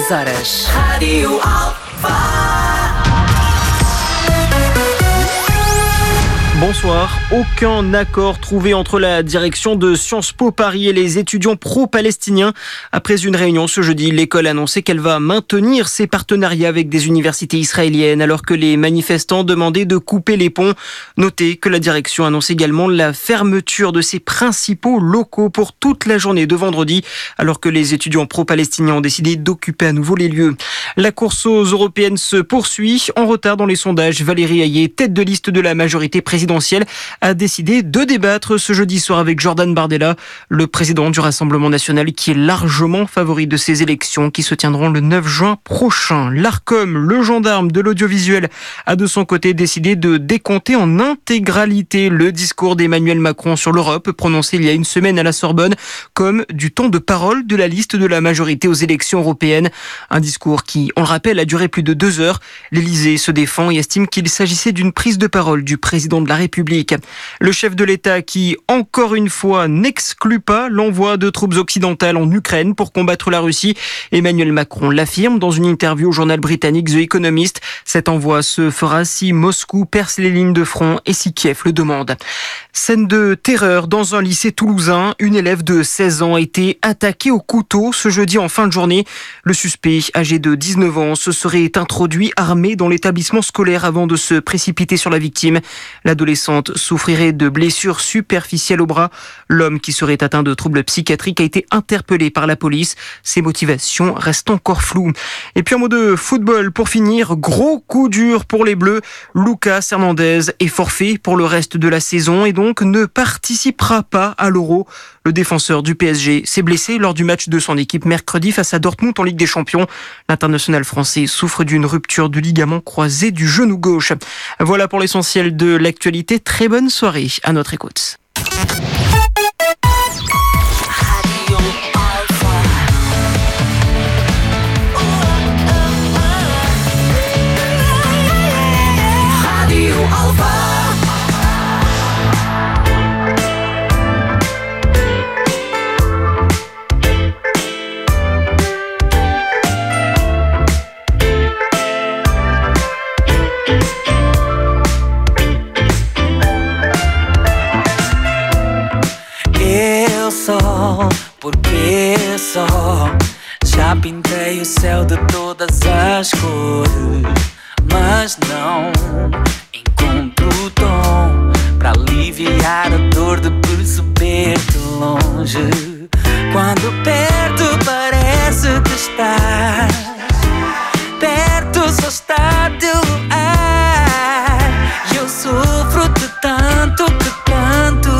horas. Rádio Alfa. Bonsoir. Aucun accord trouvé entre la direction de Sciences Po Paris et les étudiants pro-palestiniens. Après une réunion ce jeudi, l'école a annoncé qu'elle va maintenir ses partenariats avec des universités israéliennes alors que les manifestants demandaient de couper les ponts. Notez que la direction annonce également la fermeture de ses principaux locaux pour toute la journée de vendredi alors que les étudiants pro-palestiniens ont décidé d'occuper à nouveau les lieux. La course aux européennes se poursuit. En retard dans les sondages, Valérie Hayé, tête de liste de la majorité présidentielle, a décidé de débattre ce jeudi soir avec Jordan Bardella, le président du Rassemblement national qui est largement favori de ces élections qui se tiendront le 9 juin prochain. L'Arcom, le gendarme de l'audiovisuel, a de son côté décidé de décompter en intégralité le discours d'Emmanuel Macron sur l'Europe prononcé il y a une semaine à la Sorbonne comme du temps de parole de la liste de la majorité aux élections européennes. Un discours qui, on le rappelle, a duré plus de 2 heures. L'Élysée se défend et estime qu'il s'agissait d'une prise de parole du président de la République. Le chef de l'État qui, encore une fois, n'exclut pas l'envoi de troupes occidentales en Ukraine pour combattre la Russie. Emmanuel Macron l'affirme dans une interview au journal britannique The Economist. Cet envoi se fera si Moscou perce les lignes de front et si Kiev le demande. Scène de terreur dans un lycée toulousain. Une élève de 16 ans a été attaquée au couteau ce jeudi en fin de journée. Le suspect, âgé de 19 ans, se serait introduit armé dans l'établissement scolaire avant de se précipiter sur la victime. L'adolescente souffrirait de blessures superficielles au bras. L'homme qui serait atteint de troubles psychiatriques a été interpellé par la police. Ses motivations restent encore floues. Et puis en mot de football, pour finir, gros coup dur pour les Bleus. Lucas Hernandez est forfait pour le reste de la saison et donc ne participera pas à l'Euro. Le défenseur du PSG s'est blessé lors du match de son équipe mercredi face à Dortmund en Ligue des Champions. L'international français souffre d'une rupture du ligament croisé du genou gauche. Voilà pour l'essentiel de l'actualité. Très bonne soirée à notre écoute. Porque só já pintei o céu de todas as cores, mas não encontro o tom para aliviar a dor de perceber-te longe. Quando perto parece que estás perto, só está teu ar. E eu sofro de tanto que canto.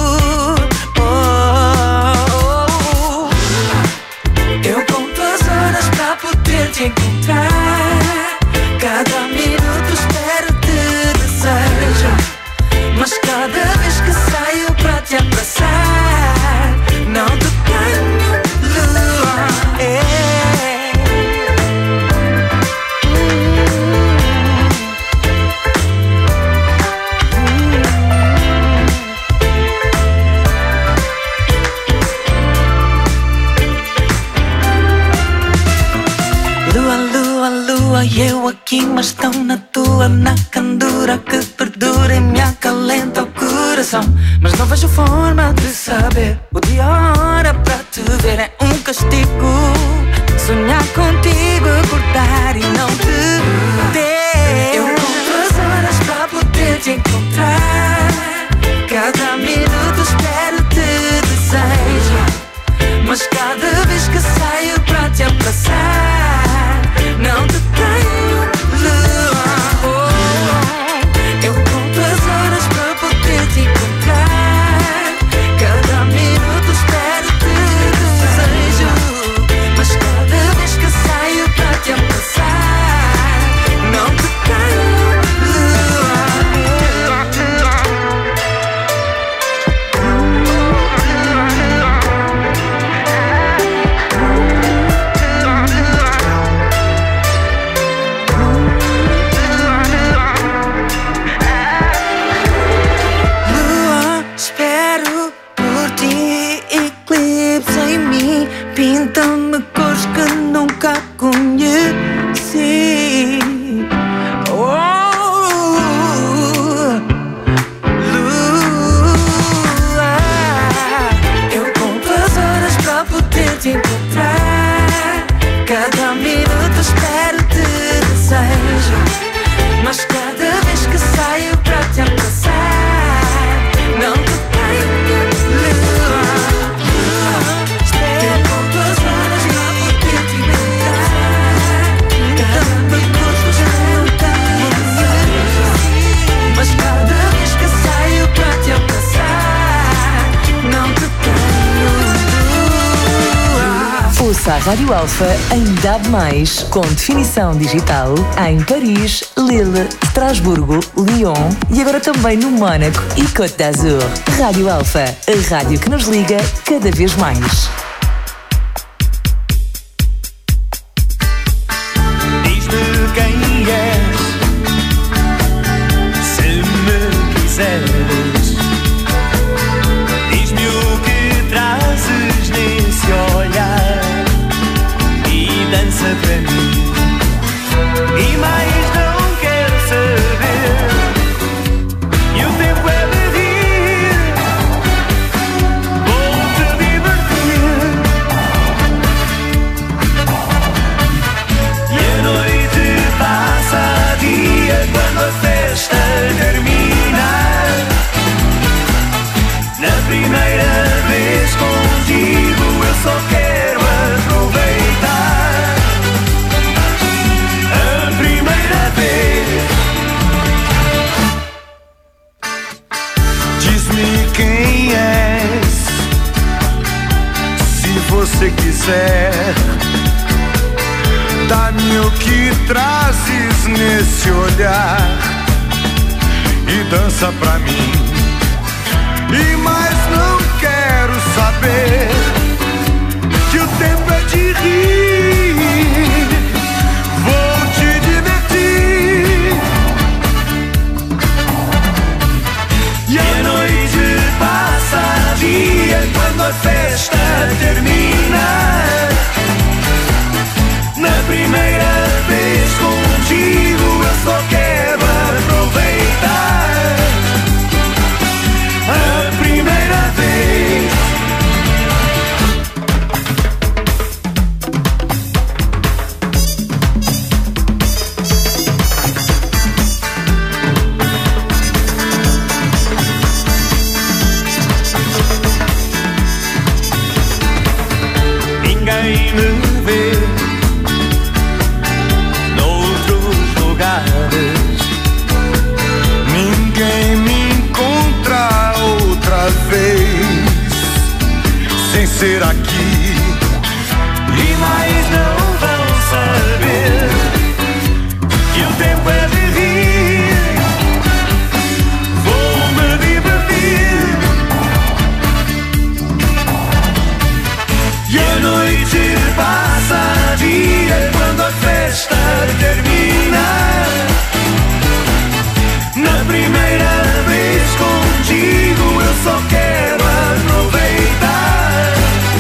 Te encontrar, cada minuto espero te desejo, mas cada vez que saio para te abraçar, não te tenho lua. E eu aqui, mas tão na tua, na candura que perdura e me acalenta o coração. Mas não vejo forma de saber o dia, a hora para te ver é um castigo. Sonhar contigo, acordar e não te ter. Eu conto as horas para poder te encontrar. Cada minuto espero te desejo, mas cada vez que saio para te abraçar, não te tenho lua. Eu conto as horas para poder te encontrar. Cada minuto espero te desejo, mas cada vez que saio para Ouça a Rádio Alfa em DAB+, com definição digital em Paris, Lille, Estrasburgo, Lyon e agora também no Mónaco e Côte d'Azur. Rádio Alfa, a rádio que nos liga cada vez mais. Diz-me quem és, se me quiseres. Diz-me o que trazes nesse olhar e dança para mim. E mais não quero saber. E o tempo é medir. Vou-te divertir. E a noite passa a dia quando a festa termina. Na primeira vez contigo eu só quero aproveitar. A primeira vez. Diz-me quem és, se você quiser. Dá-me o que trazes nesse olhar e dança pra mim. E mais não quero saber, que o tempo é de rir. Vou te divertir. E a noite passa a dia quando a festa termina. Na primeira vez contigo eu só quero aproveitar. A primeira vez. Ninguém me vê noutros lugares. Ninguém me encontra outra vez sem ser aqui. E mais não vão saber que o tempo é de rir. Vou-me divertir. E a noite passa a dia quando a festa termina. Na primeira vez contigo eu só quero aproveitar.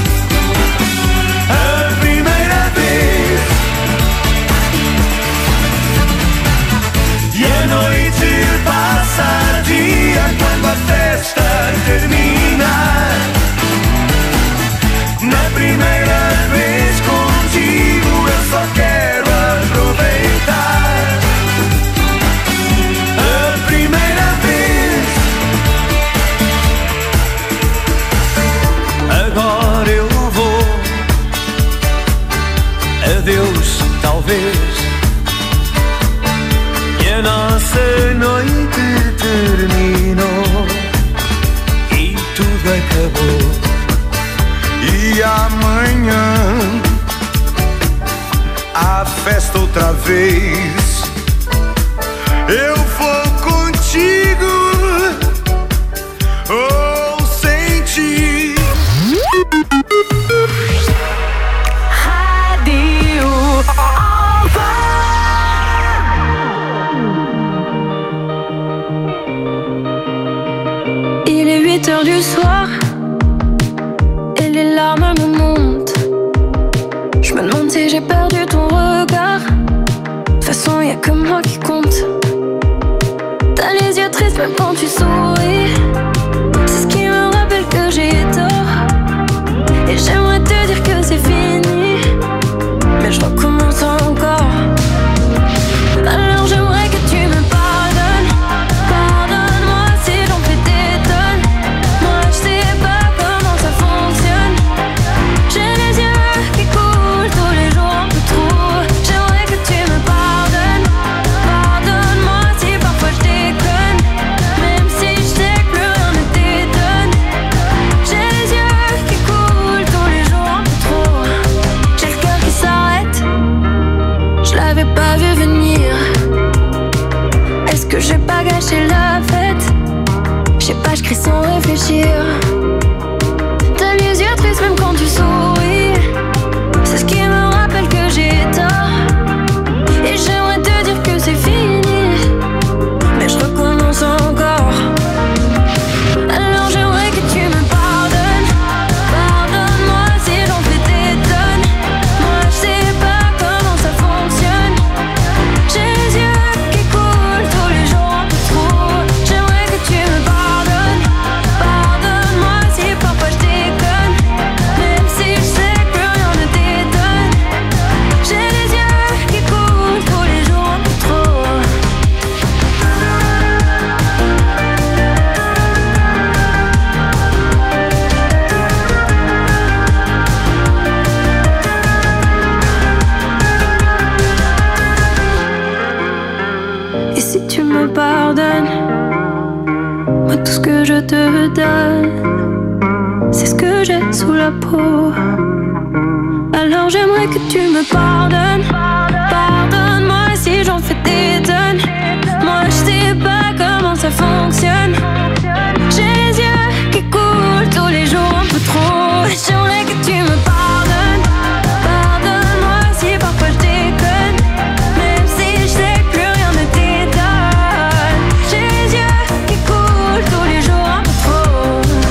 A primeira vez. E a noite passa a dia quando a festa termina. Na primeira vez contigo eu só quero aproveitar. A primeira vez. Agora eu vou. Adeus, talvez. E a nossa noite terminou e tudo acabou. E amanhã a festa outra vez. Eu vou contigo ou sem ti. Radio Alfa. Il est 8h du soir et les larmes me montent. Je me demande si j'ai perdu ton regard. De toute façon, y'a que moi qui compte. T'as les yeux tristes même quand tu souris. C'est ce qui me rappelle que j'ai tort. Et j'aimerais te dire que c'est fini, mais je recommence encore. Alors j'aimerais que tu me pardonnes. Pardonne-moi si j'en fais des tonnes. Moi je sais pas comment ça fonctionne. J'ai les yeux qui coulent tous les jours un peu trop. J'aimerais que tu me pardonnes. Pardonne-moi si parfois je déconne. Même si je sais que plus mentir. T'as les yeux tristes même quand tu souris. C'est ce qui me rappelle que j'ai tort. Et j'aimerais te dire que c'est fini, mais je recommence encore. Alors j'aimerais que tu me pardonnes. Pardonne-moi si j'en fais des tonnes. Moi je sais pas comment ça fonctionne. J'ai les yeux qui coulent tous les jours un peu trop. J'aimerais que tu me pardonnes. Pardonne-moi si parfois je déconne, même si je sais que plus rien ne t'étonne. J'ai les yeux qui coulent tous les jours un peu trop. Et si tu me pardonnes, moi tout ce que je te donne, c'est ce que j'ai sous la peau. Alors j'aimerais que tu me pardonnes. Pardonne-moi si j'en fais des tonnes. Moi je sais pas comment ça fonctionne. J'ai les yeux qui coulent tous les jours un peu trop. J'aimerais que tu me pardonnes. Pardonne-moi si parfois je déconne, même si je sais que plus rien ne t'étonne. J'ai les yeux qui coulent tous les jours un peu trop.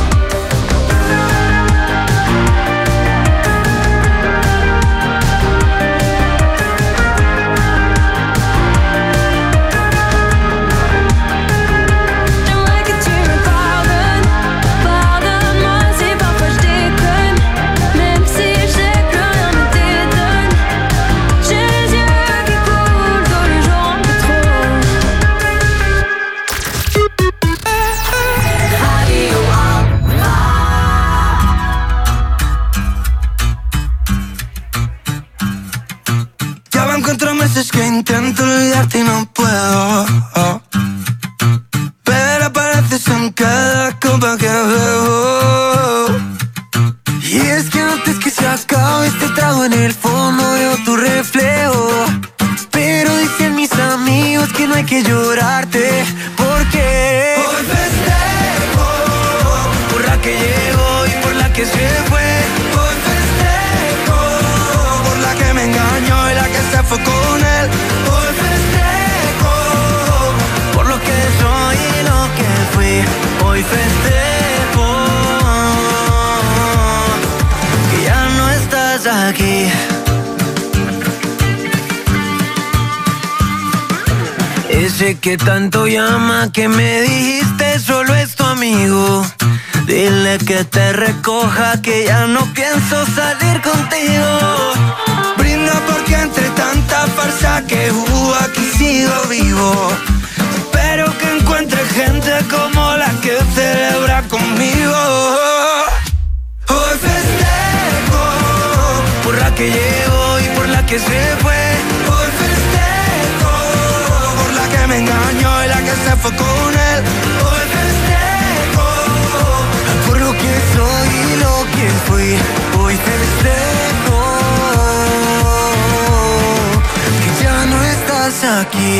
J'aimerais que tu me pardonnes. Pardonne-moi si parfois je déconne, même si je sais que plus rien ne t'étonne. J'ai les yeux qui coulent tous les jours un peu trop. Ya van 4 meses que intento olvidarte y no puedo. Pero apareces en cada copa que bebo. Y es que antes que se acabe este trago en el fondo veo tu reflejo. Pero dicen mis amigos que no hay que llorarte, porque hoy festejo por la que llegó y por la que se fue. Hoy festejo por la que me engañó y la que se fue con él. Hoy festejo por lo que soy y lo que fui. Hoy festejo que ya no estás aquí. Ese que tanto llama, que me dijiste solo es tu amigo. Dile que te recoja, que ya no pienso salir contigo. Brinda porque entre tanta farsa que hubo aquí sigo vivo. Espero que encuentre gente como la que celebra conmigo. Hoy festejo por la que llegó y por la que se fue. Hoy festejo por la que me engañó y la que se fue con él. Hoy festejo por lo que soy y lo que fui. Hoy festejo que ya no estás aquí.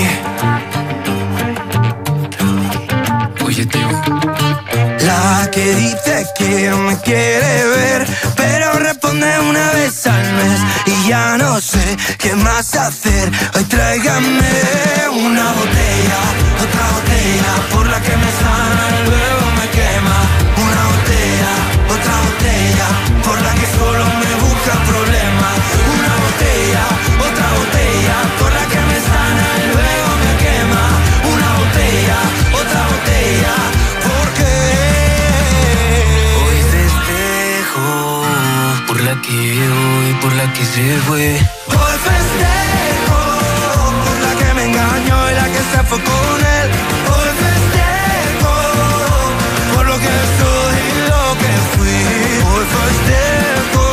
Oye, tío. La que dice que me quiere ver, pero responde una vez al mes. Y ya no sé qué más hacer. Hoy tráigame una botella, otra botella, por la que me sana y luego me quema. Una botella, otra botella, por la que solo me busca problemas. Una botella, otra botella, por la que me sana y luego me quema. Una botella, otra botella, porque hoy festejo por la que llegó y por la que se fue. Hoy festejo por la que me engañó y la que se fue con él. Hoy festejo por lo que soy y lo que fui. Hoy festejo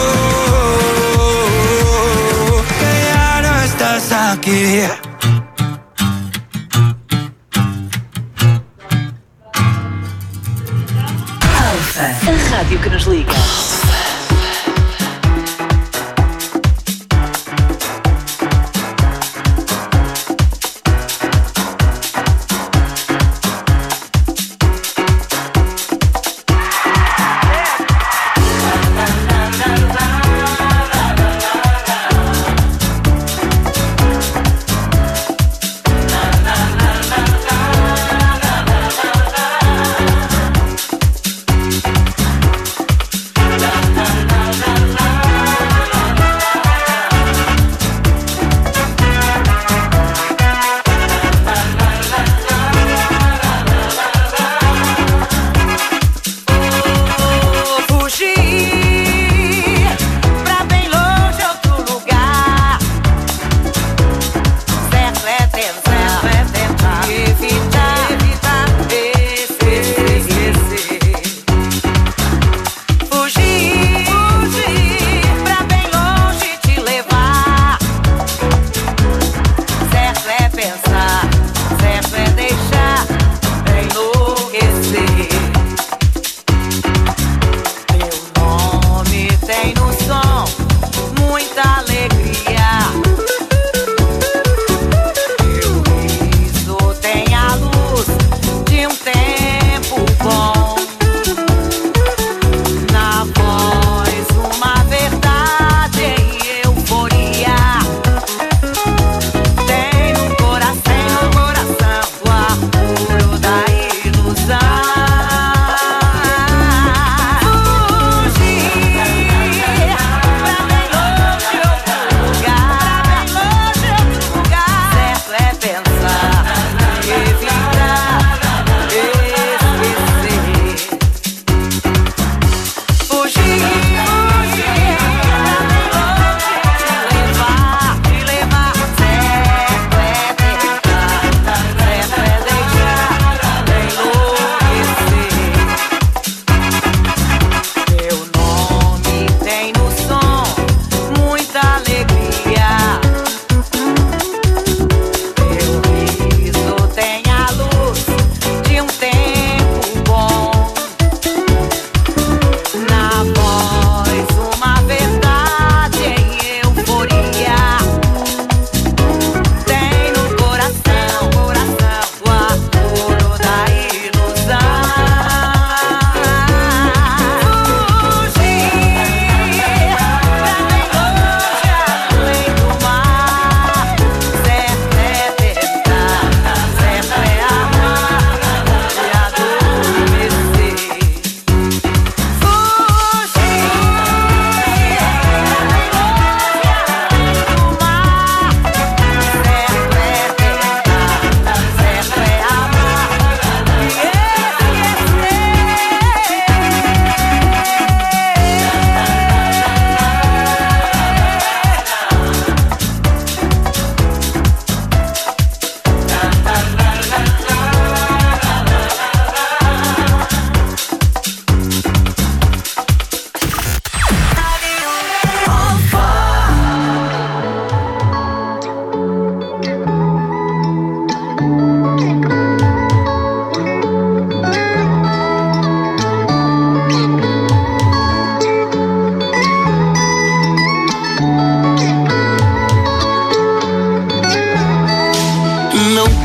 que ya no estás aquí. Alfa, a rádio que nos liga.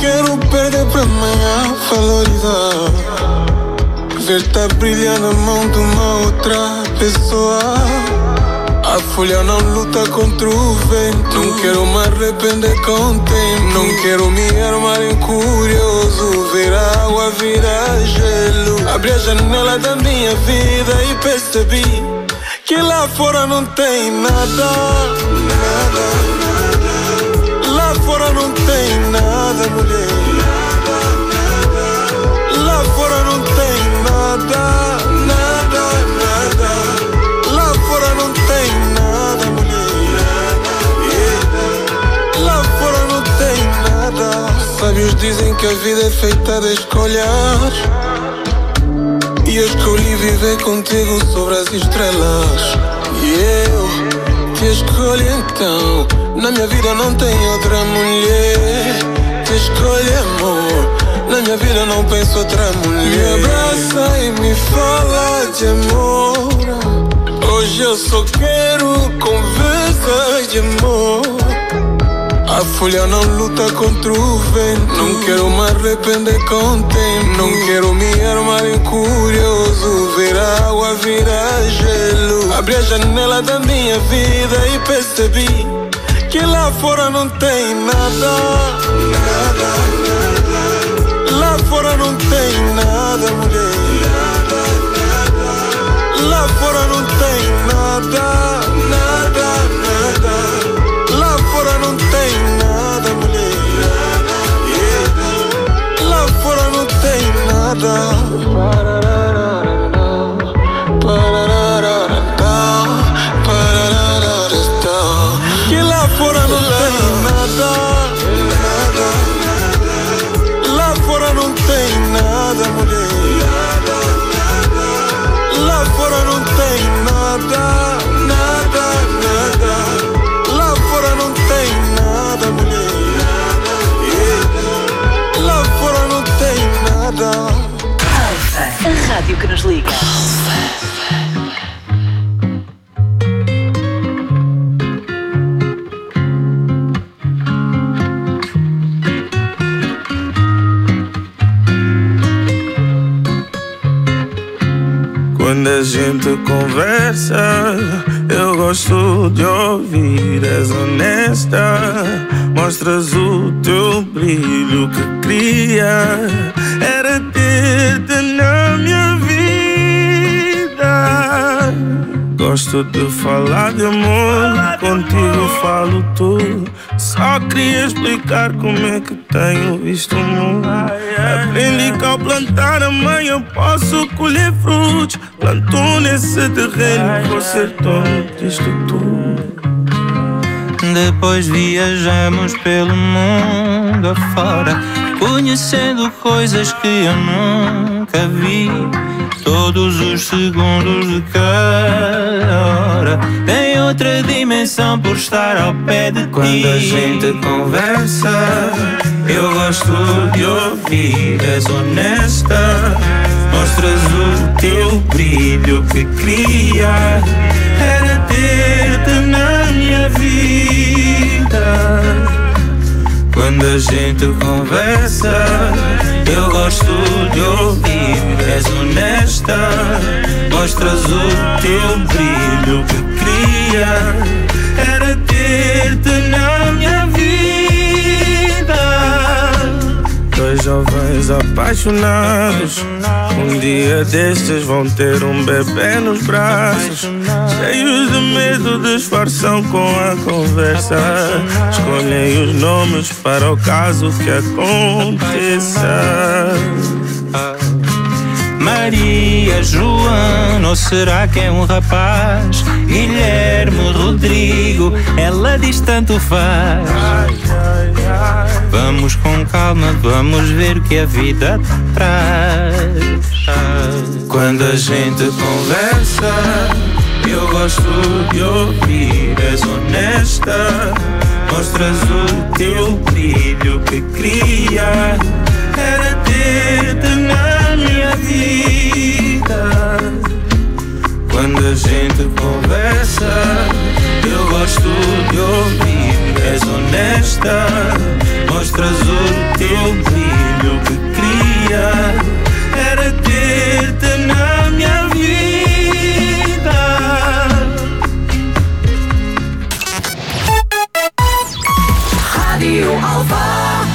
quero perder pra amanhã valorizar. Ver-te a brilhar na mão de uma outra pessoa. A folha não luta contra o vento. Não quero me arrepender com o tempo. Não quero me armar em curioso. Ver a água virar gelo. Abri a janela da minha vida e percebi que lá fora não tem nada. Nada, nada. Lá fora não tem nada, mulher. Nada, nada. Lá fora não tem nada. Nada, nada. Lá fora não tem nada, mulher. Yeah. Lá fora não tem nada. Sábios dizem que a vida é feita de escolhas. E eu escolhi viver contigo sobre as estrelas. E eu te escolho então. Na minha vida não tem outra mulher. Te escolho amor. Na minha vida não penso outra mulher. Me abraça e me fala de amor. Hoje eu só quero conversas de amor. A folha não luta contra o vento. Não quero me arrepender com o tempo. Não quero me armar em curioso. Ver a água virar gelo. Abri a janela da minha vida e percebi que lá fora não tem nada. Nada, nada. Lá fora não tem nada, mulher. Nada, nada. Lá fora não tem nada. Nada, nada. Lá fora não tem nada, mulher. Yeah. Lá fora não tem nada. Que lá fora não tem nada. Nada. Lá fora não tem nada, mulher. Lá fora não tem nada. Nada, nada. Lá fora não tem nada, mulher. Yeah. Lá fora não tem nada. Alfa, a rádio que nos liga. Quando a gente conversa, eu gosto de ouvir. És honesta, mostras o teu brilho que queria. Era ter-te na minha vida. Gosto de falar de amor, contigo falo tudo. Só queria explicar como é que tenho visto o mundo. Aprendi que ao plantar a mãe eu posso colher frutos. Planto nesse terreno, vou ser dono disto tudo. Depois viajamos pelo mundo afora, conhecendo coisas que eu nunca vi. Todos os segundos de cada hora tem outra dimensão por estar ao pé de ti. Quando a gente conversa, eu gosto de ouvir. És honesta, mostras o teu brilho que queria. Era ter-te na minha vida. Quando a gente conversa, eu gosto de ouvir. És honesta, mostras o teu brilho que queria. Era ter-te na minha vida. Dois jovens apaixonados, um dia destes vão ter um bebê nos braços. Cheios de medo, disfarçam com a conversa. Escolhem os nomes para o caso que aconteça. Maria, Joana, ou será que é um rapaz? Guilherme, Rodrigo, ela diz tanto faz. Vamos com calma, vamos ver o que a vida traz. Quando a gente conversa, eu gosto de ouvir. És honesta, mostras o teu brilho que queria. Era ter-te na minha vida. Quando a gente conversa, eu gosto de ouvir. És honesta, mostras o teu brilho que queria era ter-te na minha vida. Rádio Alfa.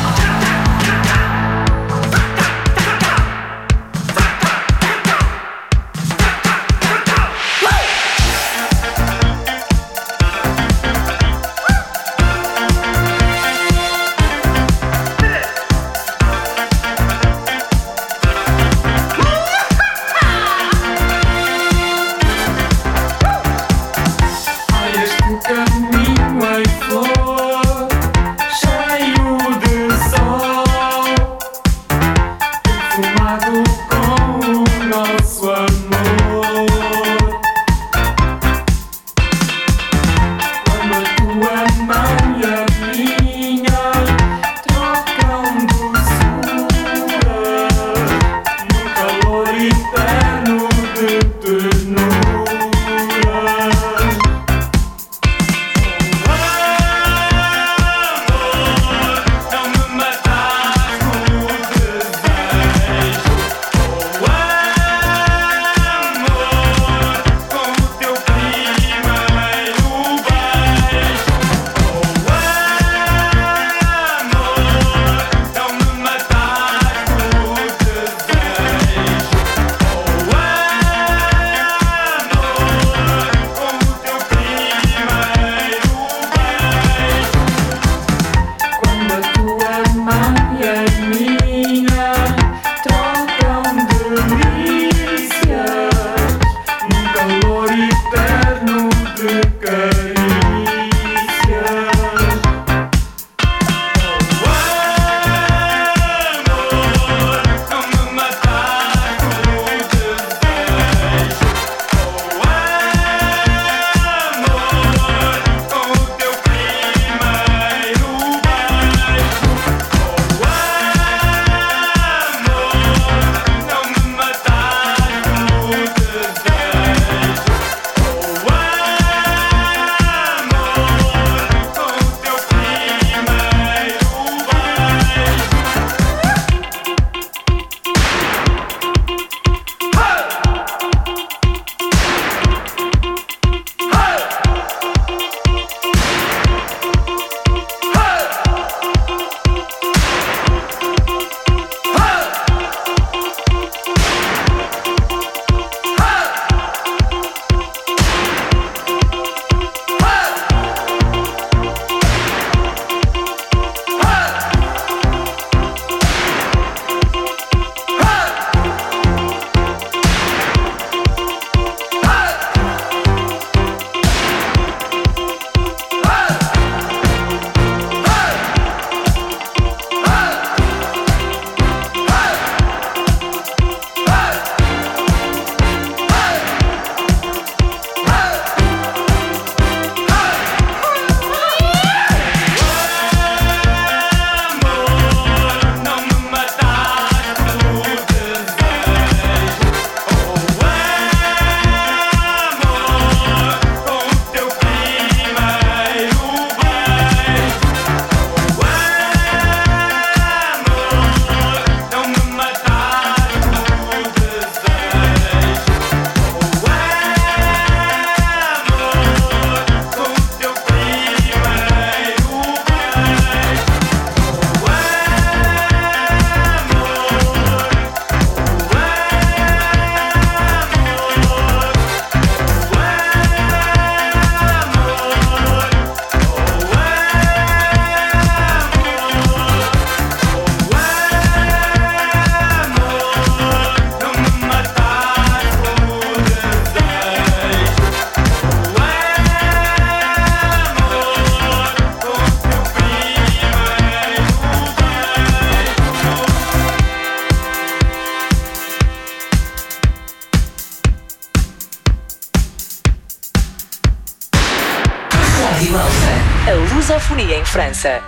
A lusofonia em França.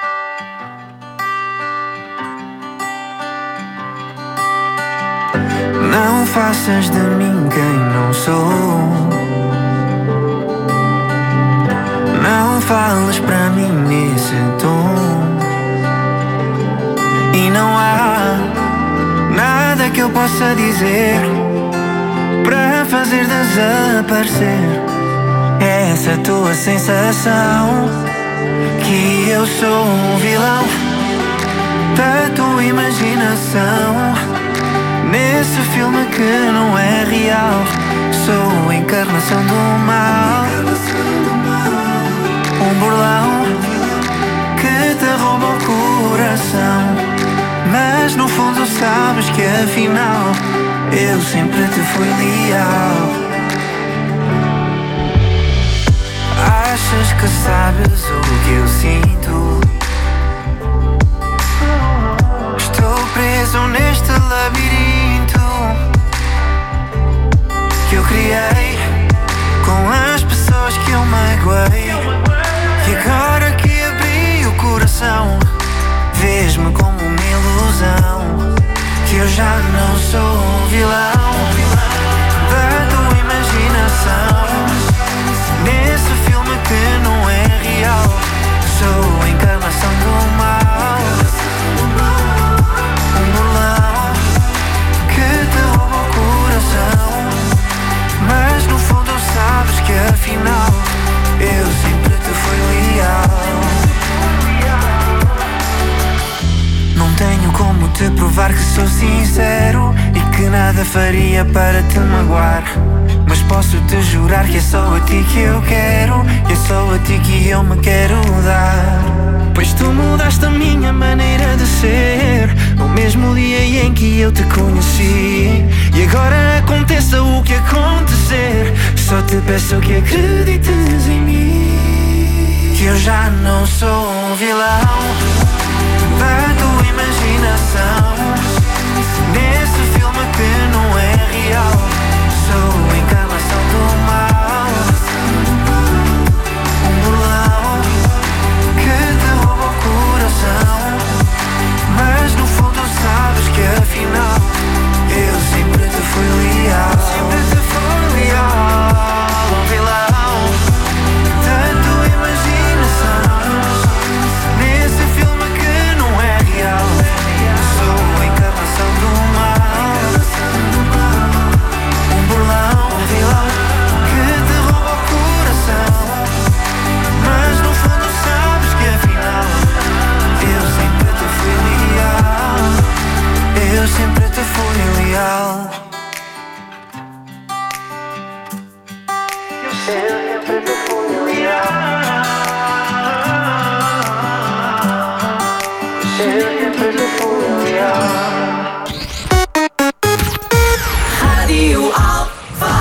Não faças de mim quem não sou. Não fales para mim nesse tom. que eu possa dizer para fazer desaparecer essa tua sensação que eu sou um vilão da tua imaginação, nesse filme que não é real. Sou a encarnação do mal, um burlão que te rouba o coração, mas no fundo sabes que afinal eu sempre te fui leal. Achas que sabes o que eu sinto? Estou preso neste labirinto que eu criei com as pessoas que eu magoei. E agora que abri o coração, vês-me como uma ilusão, que eu já não sou um vilão da tua imaginação, nesse filme que não é real. Sou a encarnação do mal, um burlão que te rouba o coração, mas no fundo sabes que afinal eu sempre te fui leal. Não tenho como te provar que sou sincero e que nada faria para te magoar, mas posso te jurar que é só a ti que eu quero, e é só a ti que eu me quero dar. Pois tu mudaste a minha maneira de ser no mesmo dia em que eu te conheci. E agora aconteça o que acontecer, só te peço que acredites em mim, que eu já não sou um vilão da tua imaginação, nesse filme que não é real. Sou a encarnação do mal, um burlão que te rouba o coração, mas no fundo sabes que afinal eu sempre te fui leal. Sempre te fui leal, um vilão da tua imaginação, nesse filme que não é real. Sou a encarnação do mal, um burlão, um vilão que te rouba o coração, mas no fundo sabes que afinal eu sempre te fui leal. Eu sempre te fui leal. Eu sempre te fui leal. Sempre te fui leal. Rádio Alfa.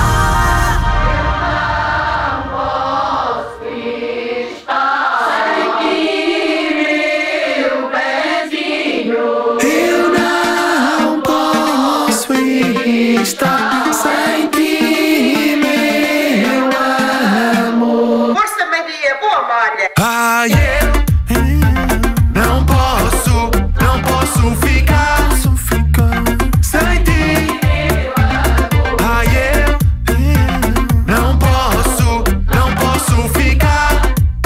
Eu não posso estar sem ti, meu amor. Força Maria, boa malha. Ai, eu não posso ficar sem ti. Ai, eu não posso ficar.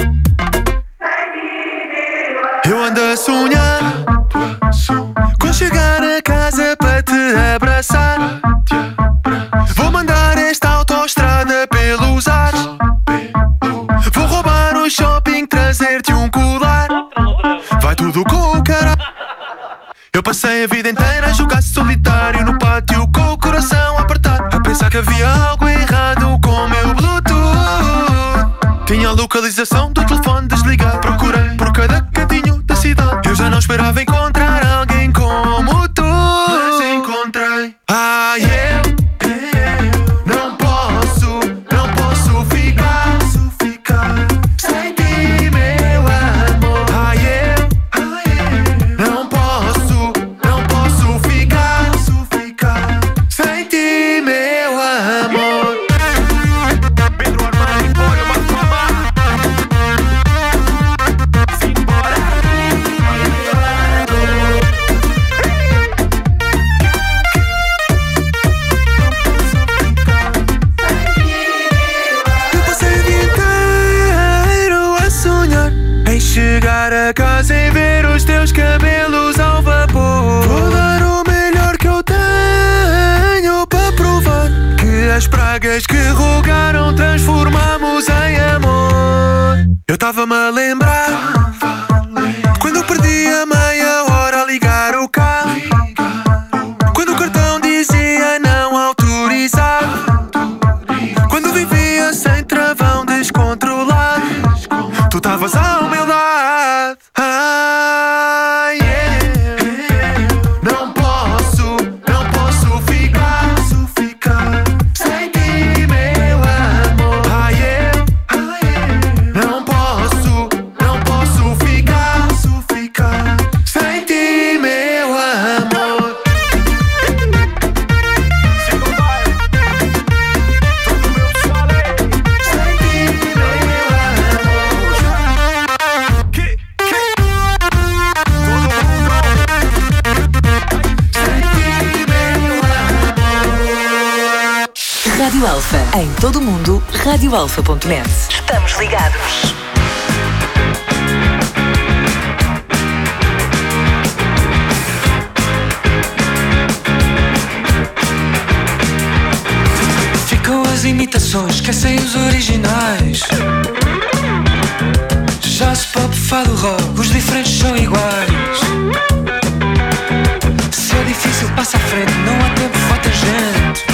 Eu ando a sonhar com chegar a casa para te abraçar. Vou mandar esta autoestrada pelos ares. Vou roubar o shopping, trazer-te um colar. Vai tudo com o caralho. Eu passei a vida inteira a jogar solitário no pátio, com o coração apertado, a pensar que havia algo errado com o meu Bluetooth. Tinha a localização do telefone desligado, procurei por cada cantinho da cidade. Eu já não esperava encontrar alguém como tu, mas encontrei. Ai, eu não posso ficar sem ti, meu amor. Ai, eu não posso ficar sem ti, meu amor. Pedro Armando, olha uma fama. Pragas que rogaram, transformamos em amor. Eu tava-me a lembrar quando perdi a meia hora a ligar o carro, quando o cartão dizia não autorizado, quando vivia sem travão descontrolado. Tu estavas ao meu lado. Não posso ficar sem ti, meu amor. Não posso ficar sem ti, meu amor. Sem ti, meu Rádio Alfa. Em todo o mundo, radioalfa.net. Estamos ligados. Ficam as imitações, esquecem os originais. Já se pop, fado, rock, os diferentes são iguais. Se é difícil, passa à frente, não há tempo, vai ter gente.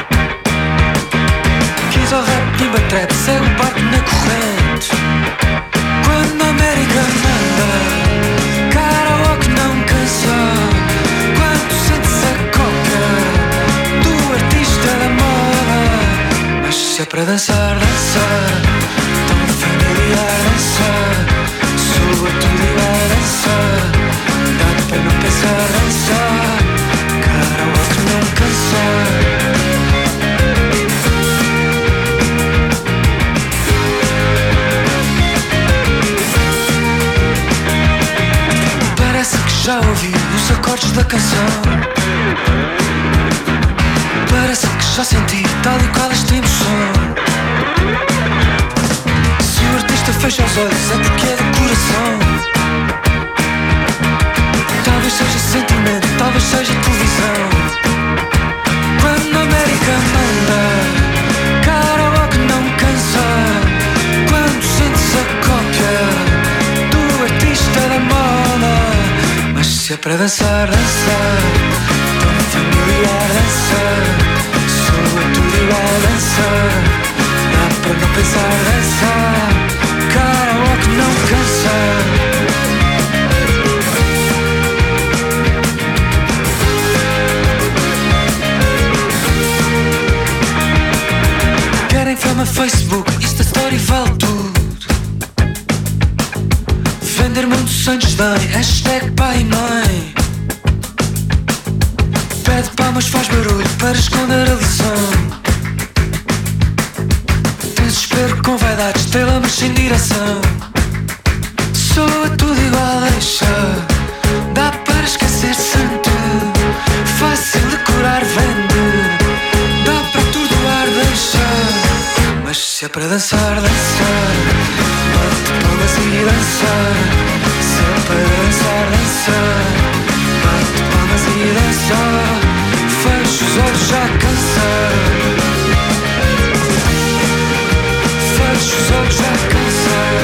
Quis ao rap, pimba, trap, segue o barco na corrente. Quando a América manda, karaoke não cansa. Quando sentes a coca do artista da moda. Mas se é para dançar, dançar, tão familiar, dançar. Soa tudo igual, dançar. Dá para não pensar, dançar. Karaoke não cansar. Parece que já ouvi os acordes da canção. Parece que já senti tal e qual esta emoção. Se o artista fecha os olhos é porque é do coração. Talvez seja sentimento, talvez seja televisão. Quando a América manda, karaoke não cansa. Quando sentes a cópia do artista da moda. Mas se é para dançar, dançar, tão familiar, dançar. Soa tudo igual, dançar. Dá para não pensar, dançar. Karaoke não cansa. Querem fama, Facebook, Insta Story, vale tudo. Vender mundo sem desdém, hashtag pai e mãe. Pede palmas, faz barulho para esconder a lição. Desespero com vaidade, estrela mas sem direção. Soa tudo igual, deixa. Dá para esquecer santo. Fácil decorar, vende. Dá para atordoar, deixa. Mas se é para dançar, dançar. Bate palmas e dançar. Se é para dançar, dançar. Bate palmas e dançar. Fecha os olhos, já cansar. Fecha os olhos, já cansar.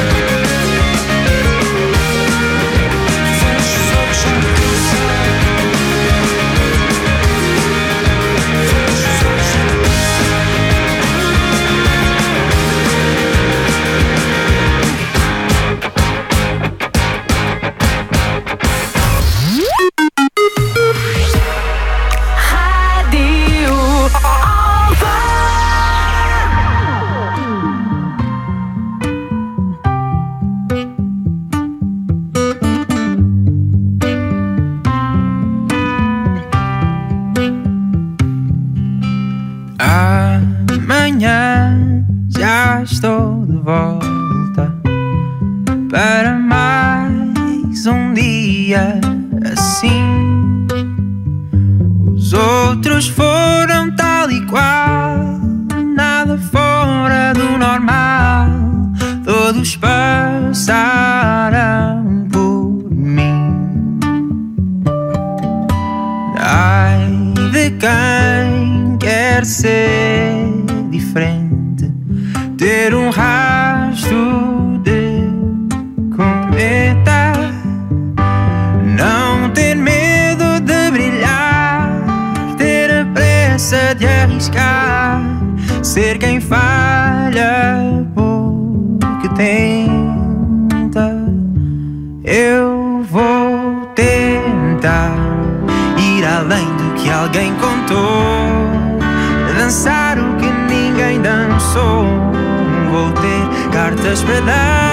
Fecha os olhos, já cansar. Fecha os olhos, já Rádio Alfa. Amanhã já estou de volta para mais um dia assim. Os outros foram tal e qual, nada fora do normal. Todos passaram por mim. Ai de quem quer ser diferente. arriscar ser quem falha porque tenta. Eu vou tentar ir além do que alguém contou, dançar o que ninguém dançou. Vou ter cartas para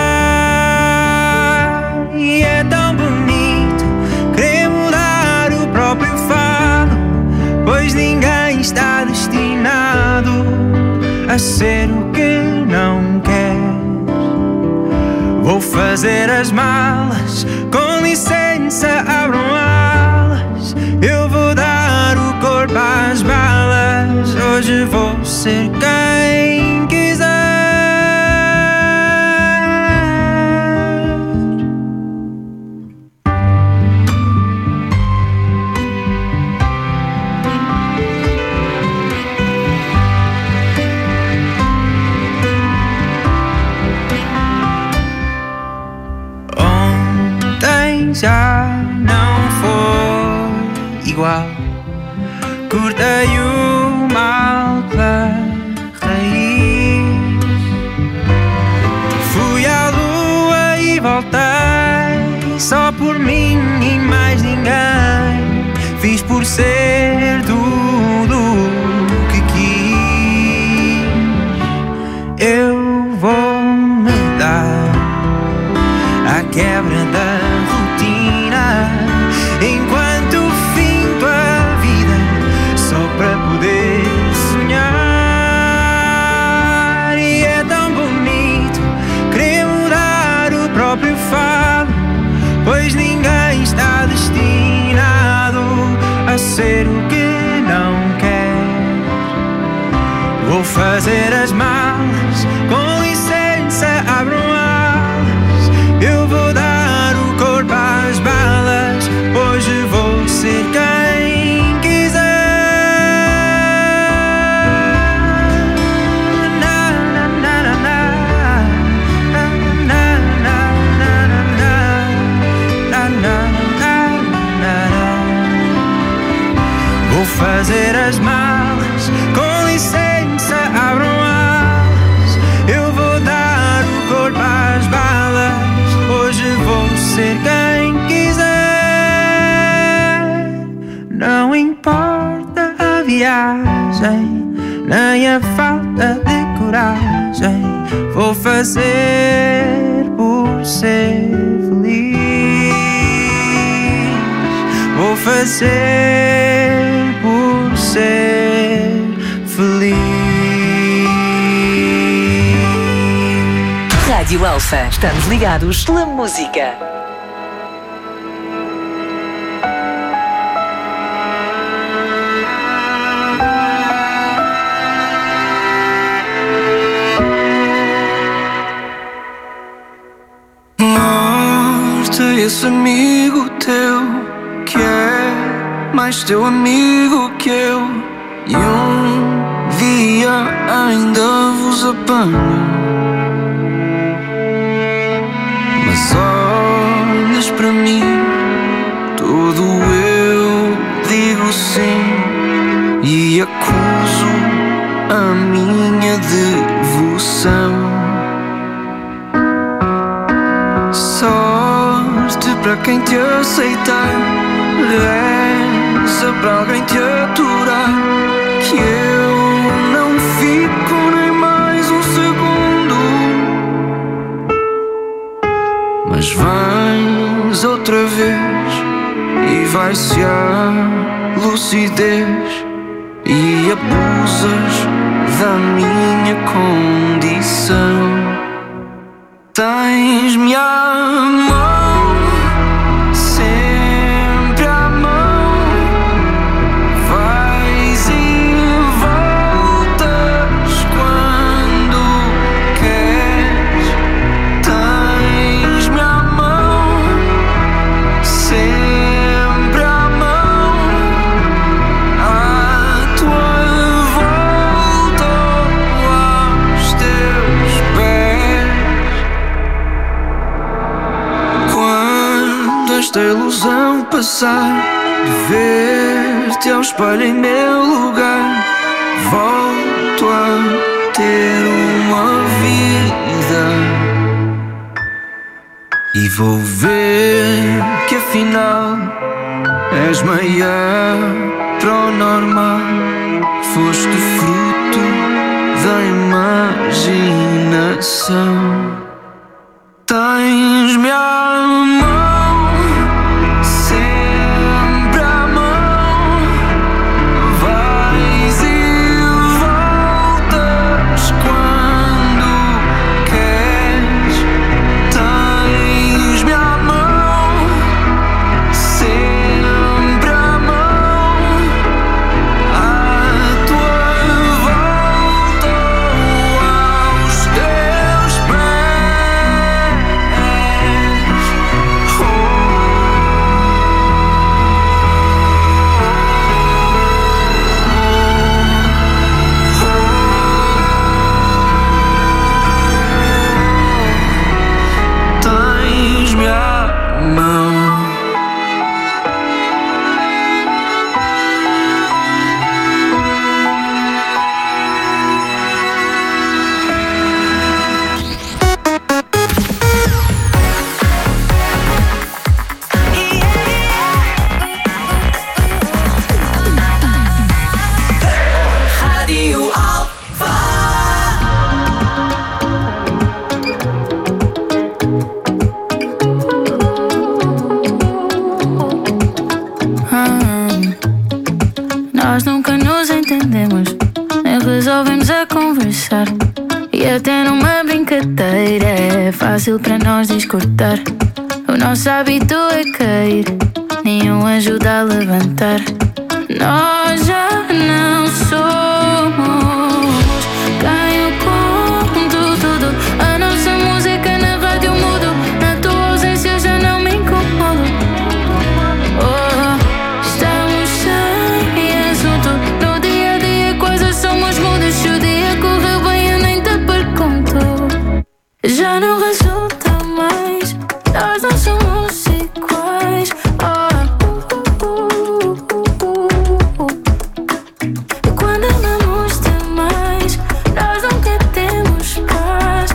dar e é tão bonito querer mudar o próprio fado, pois ninguém está destinado a ser o que não quer. Vou fazer as malas, com licença abram alas. Eu vou dar o corpo às balas. Hoje vou ser quem quiser. Ontem já não foi igual. Cortei o mal pela raiz. Fui à lua e voltei só por mim e mais ninguém. Fiz por ser tudo o que quis. Eu vou me dar à quebra da rotina enquanto finto a vida só para poder sonhar. E é tão bonito querer mudar o próprio fado, pois ninguém está destinado a ser o que não quer. Vou fazer as malas, com licença abram alas. Eu vou dar o corpo às balas. Hoje vou ser quem quiser. Na, na, na, na, na. Na, na, na, na, na, na. Na, na, na, na, na. Vou fazer as malas, com licença abram alas. Eu vou dar o corpo às balas. Hoje vou ser quem quiser. Não importa a viagem, nem a falta de coragem. Vou fazer por ser feliz. Vou fazer por ser feliz. Rádio Alfa. Estamos ligados pela música. Morte, esse amigo teu que é mais teu amigo que eu, e dia ainda vos apanho. Mas olhas para mim, tudo eu digo sim, e acuso a minha devoção. Sorte para quem te aceitar, reza para alguém te aturar, que eu não fico nem mais um segundo. Mas vens outra vez e vai-se a lucidez, e abusas da minha condição. Tens-me à mão, sempre à mão, vais e voltas quando queres. Tens-me à mão, sempre à mão, à tua volta ou aos teus pés. Quando esta ilusão passar, de ver-te ao espelho em meu lugar, volto a ter uma vida e vou ver que afinal és meia heteronormal. Foste fruto da imaginação. Tens-me à mão, sempre à mão. Vais e voltas quando queres. Tens-me à mão, sempre à mão. À tua volta ou aos teus pés. Tens-me à mão. Rádio Alfa. Nós nunca nos entendemos, nem resolvemos a conversar. E até numa brincadeira é fácil para nós discordar. O nosso hábito é cair, nenhum ajuda a levantar. Nós já não somos quem eu conto tudo. A nossa música na rádio mudo. Na tua ausência já não me incomodo. Oh, estamos sem assunto. No dia a dia quase somos mudos. Se o dia correu bem eu nem te pergunto. Já não resulta mais. Nós não somos iguais. E quando amamos demais, nós nunca temos paz.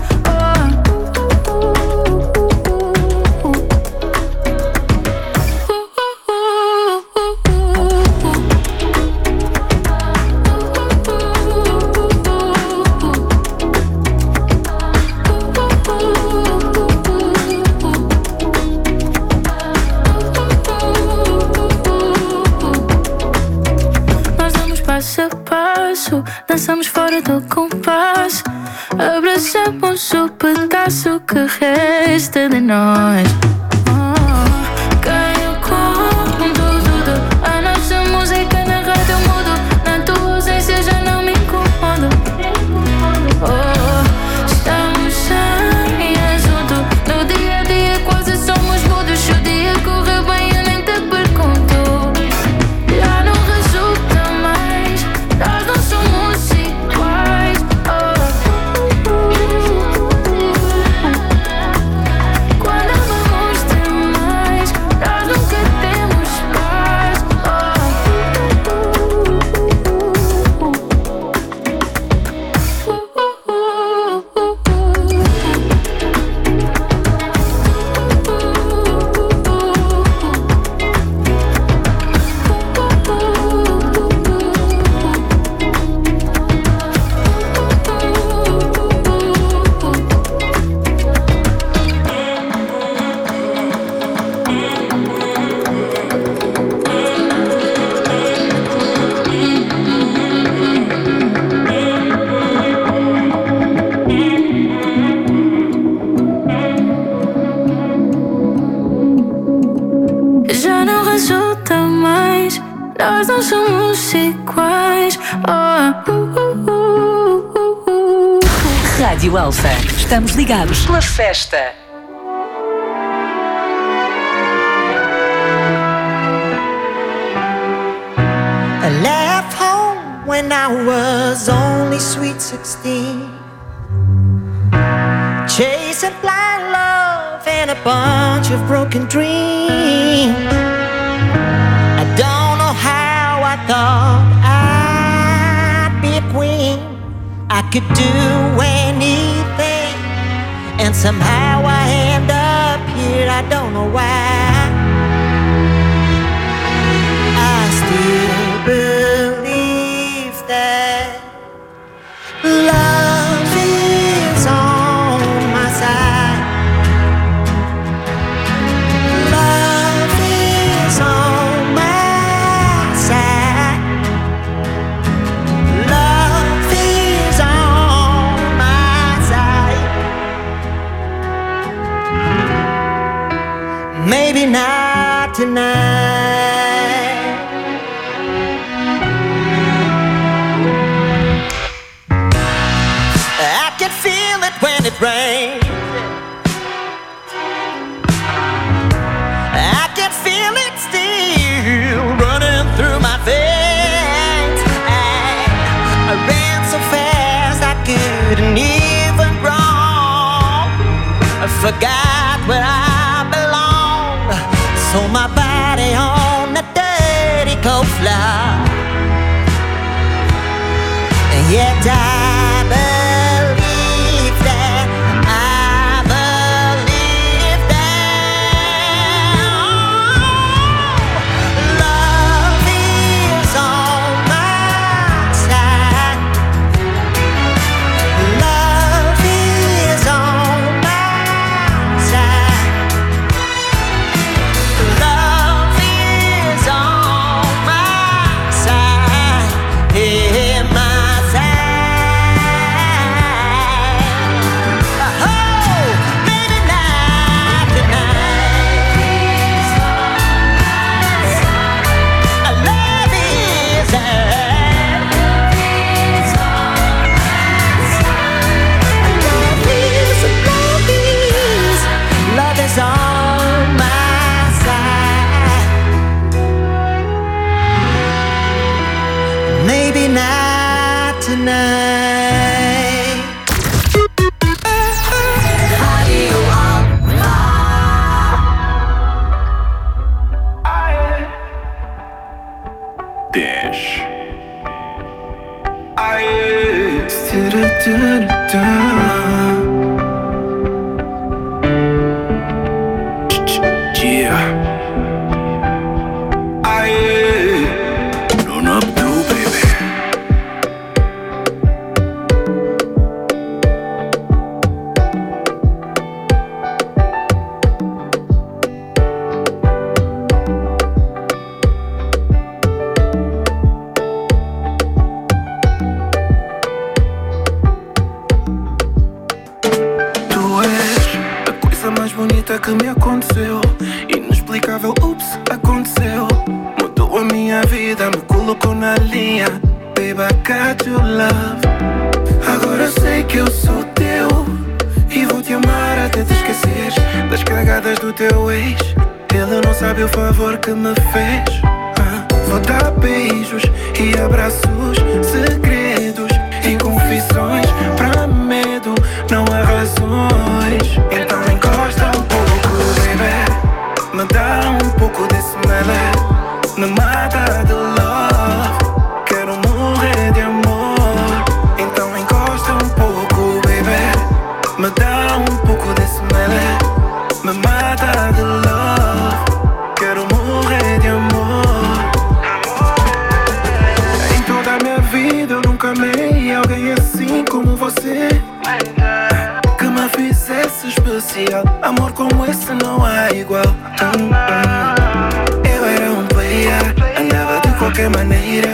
Nós damos passo a passo, dançamos fora do compasso. Abraçamos o pedaço que resta de nós. Quem eu conto tudo. A nossa música na rádio mudo. Na tua ausência já não me incomodo. Oh, estamos sem assunto. No dia a dia quase somos mudos. Se o dia correu bem eu nem te pergunto. Já não resulta mais. Nós não somos iguais. Quando amamos demais, nós nunca temos paz. Já não resulta mais. Nós não somos iguais. Rádio Alfa. Estamos ligados pela festa. I left home when I was only sweet 16, chasing blind love and a bunch of broken dreams. I don't know how I thought I'd be could do anything, and somehow I end up here, I don't know why. I still believe that love is on my side. Love is on my side. Love is on my side. Maybe not tonight. I can feel it when it rains. I can feel it still running through my veins. I ran so fast I couldn't even run. I forgot where I belong. So my body on the dirty cold floor. And yet I believe that, I believe that love is on my side. Love is on my side. Love is on my side. Yeah, my side. Oh, maybe not tonight. Love is love is on my side. Maybe not tonight. Dash. Yeah. Run up through, baby. Tu és a coisa mais bonita que me aconteceu. Inexplicável, ups, aconteceu. Mudou a minha vida, me colocou na linha. Babe, I got your love. Agora sei que eu sou teu e vou te amar até te esqueceres das cagadas do teu ex. Ele não sabe o favor que me fez. Vou dar beijos e abraços, segredos e confissões. Pra medo não há razões. Então encosta um pouco, baby. Me dá um pouco desse melé. Me mata de love. Quero morrer de amor. Então encosta um pouco, baby. Me dá um pouco desse melé. Me mata de love. Quero morrer de amor. Em toda a minha vida eu nunca amei alguém assim como você, que me fizesse especial. Amor como esse não há igual. Eu era um player, andava de qualquer maneira,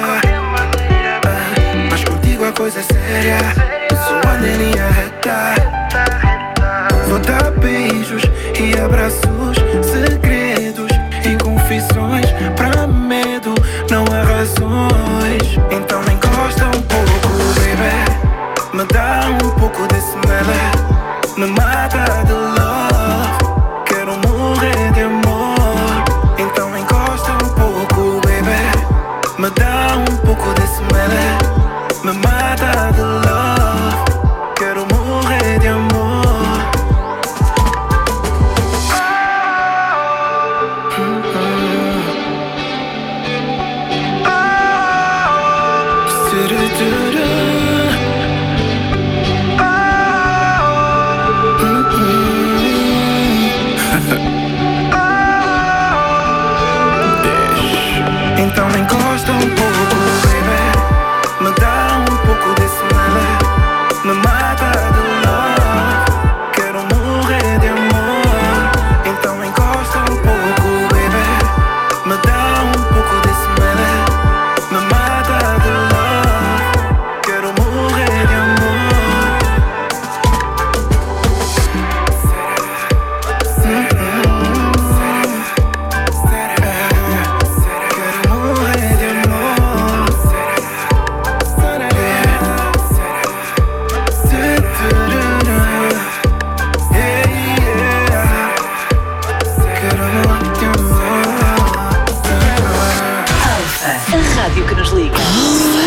mas contigo a coisa é séria. Sou a linha reta. Vou dar beijos e abraços, segredos e confissões. Pra medo não há razões. Então encosta um pouco, baby. Me dá um pouco desse melé. Me mata de love. Quero morrer de amor. Então encosta um pouco, baby. Me dá um pouco desse melé. Me mata de love. Quero morrer de amor. rádio que nos liga.